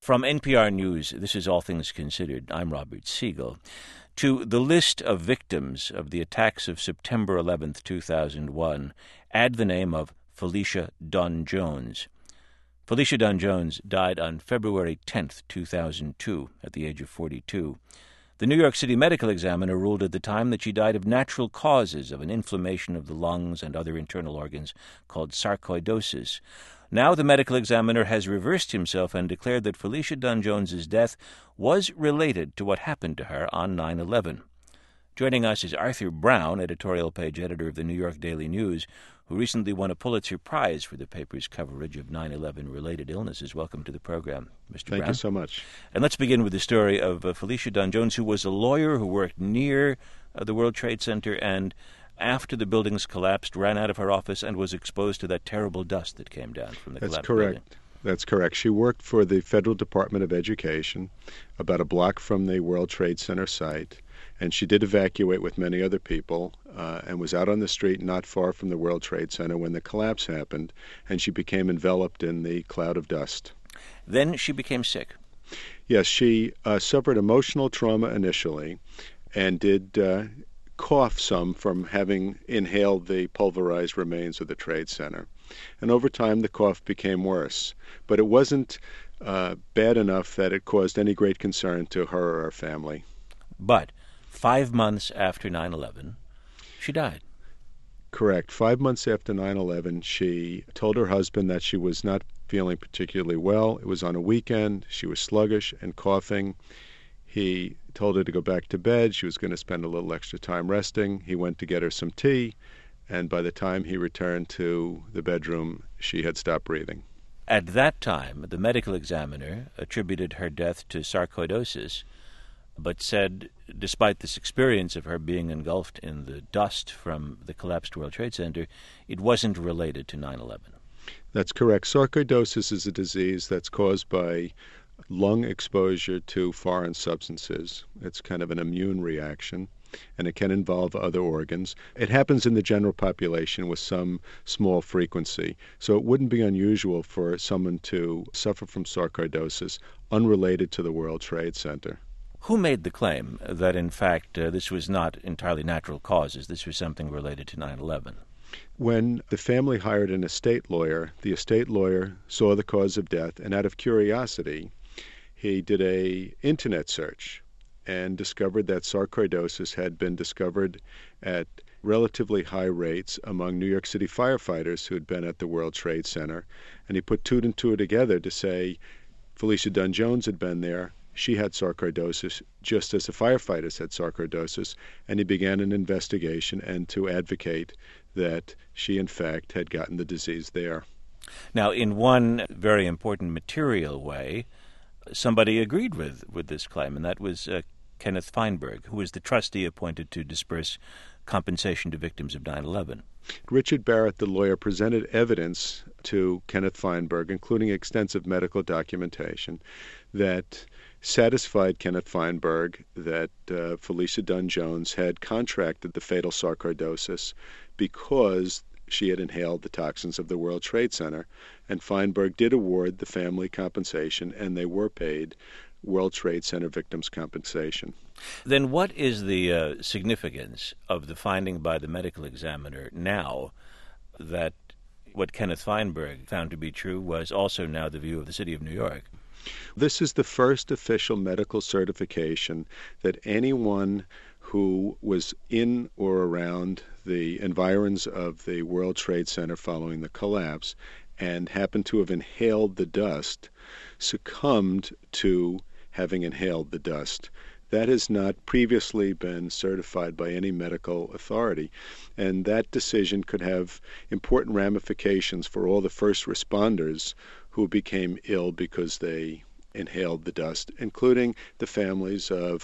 From NPR News, this is All Things Considered. I'm Robert Siegel. To the list of victims of the attacks of September 11th, 2001, add the name of Felicia Dunn Jones. Felicia Dunn Jones died on February 10th, 2002, at the age of 42. The New York City Medical Examiner ruled at the time that she died of natural causes of an inflammation of the lungs and other internal organs called sarcoidosis. Now the medical examiner has reversed himself and declared that Felicia Dunn Jones's death was related to what happened to her on 9/11. Joining us is Arthur Brown, editorial page editor of the New York Daily News, who recently won a Pulitzer Prize for the paper's coverage of 9/11-related illnesses. Welcome to the program, Mr. Brown. Thank you so much. And let's begin with the story of Felicia Dunn Jones, who was a lawyer who worked near the World Trade Center and after the buildings collapsed, ran out of her office and was exposed to that terrible dust that came down from the collapsed building. That's correct. She worked for the Federal Department of Education, about a block from the World Trade Center site, and she did evacuate with many other people and was out on the street not far from the World Trade Center when the collapse happened, and she became enveloped in the cloud of dust. Then she became sick. Yes, she suffered emotional trauma initially and did cough some from having inhaled the pulverized remains of the Trade Center. And over time, the cough became worse. But it wasn't bad enough that it caused any great concern to her or her family. But 5 months after 9/11, she died. Correct. 5 months after 9/11, she told her husband that she was not feeling particularly well. It was on a weekend. She was sluggish and coughing. He told her to go back to bed. She was going to spend a little extra time resting. He went to get her some tea, and by the time he returned to the bedroom, she had stopped breathing. At that time, the medical examiner attributed her death to sarcoidosis, but said, despite this experience of her being engulfed in the dust from the collapsed World Trade Center, it wasn't related to 9/11. That's correct. Sarcoidosis is a disease that's caused by lung exposure to foreign substances. It's kind of an immune reaction, and it can involve other organs. It happens in the general population with some small frequency, so it wouldn't be unusual for someone to suffer from sarcoidosis unrelated to the World Trade Center. Who made the claim that, in fact, this was not entirely natural causes, this was something related to 9/11? When the family hired an estate lawyer, the estate lawyer saw the cause of death, and out of curiosity, he did a internet search and discovered that sarcoidosis had been discovered at relatively high rates among New York City firefighters who had been at the World Trade Center. And he put two and two together to say Felicia Dunn Jones had been there. She had sarcoidosis just as the firefighters had sarcoidosis, and he began an investigation and to advocate that she, in fact, had gotten the disease there. Now, in one very important material way, somebody agreed with this claim, and that was Kenneth Feinberg, who was the trustee appointed to disperse compensation to victims of 9/11. Richard Barrett, the lawyer, presented evidence to Kenneth Feinberg, including extensive medical documentation, that satisfied Kenneth Feinberg that Felicia Dunn Jones had contracted the fatal sarcoidosis because she had inhaled the toxins of the World Trade Center, and Feinberg did award the family compensation, and they were paid World Trade Center victims' compensation. Then what is the significance of the finding by the medical examiner now that what Kenneth Feinberg found to be true was also now the view of the city of New York? This is the first official medical certification that anyone who was in or around the environs of the World Trade Center following the collapse and happened to have inhaled the dust succumbed to having inhaled the dust. That has not previously been certified by any medical authority, and that decision could have important ramifications for all the first responders who became ill because they inhaled the dust, including the families of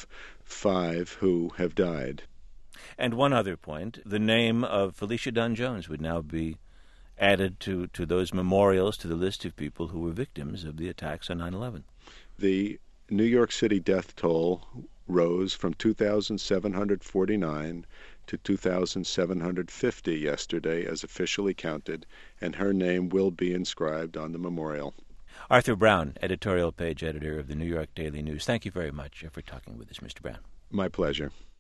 5 who have died. And one other point, the name of Felicia Dunn Jones would now be added to those memorials, to the list of people who were victims of the attacks on 9/11. The New York City death toll rose from 2,749 to 2,750 yesterday as officially counted, and her name will be inscribed on the memorial. Arthur Brown, editorial page editor of the New York Daily News. Thank you very much for talking with us, Mr. Brown. My pleasure.